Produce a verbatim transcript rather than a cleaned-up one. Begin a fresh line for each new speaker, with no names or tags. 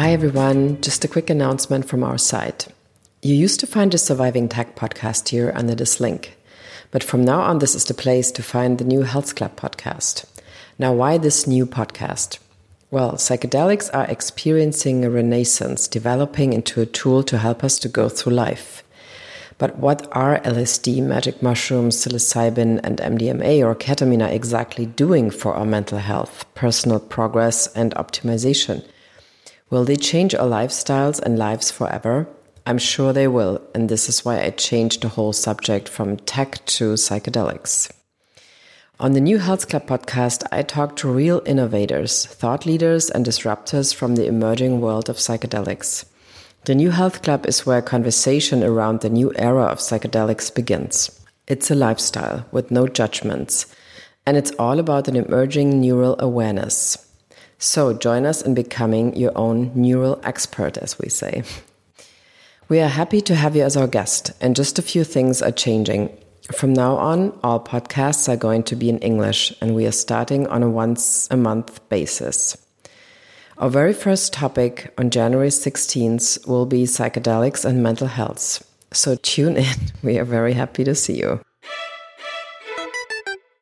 Hi everyone, just a quick announcement from our site. You used to find the Surviving Tech podcast here under this link. But from now on, this is the place to find the new Health Club podcast. Now, why this new podcast? Well, psychedelics are experiencing a renaissance, developing into a tool to help us to go through life. But what are L S D, magic mushrooms, psilocybin, and M D M A or ketamine exactly doing for our mental health, personal progress, and optimization? Will they change our lifestyles and lives forever? I'm sure they will, and this is why I changed the whole subject from tech to psychedelics. On the new Health Club podcast, I talk to real innovators, thought leaders, and disruptors from the emerging world of psychedelics. The new Health Club is where conversation around the new era of psychedelics begins. It's a lifestyle with no judgments, and it's all about an emerging neural awareness. So join us in becoming your own neural expert, as we say. We are happy to have you as our guest, and just a few things are changing. From now on, all podcasts are going to be in English, and we are starting on a once-a-month basis. Our very first topic on January sixteenth will be psychedelics and mental health. So tune in. We are very happy to see you.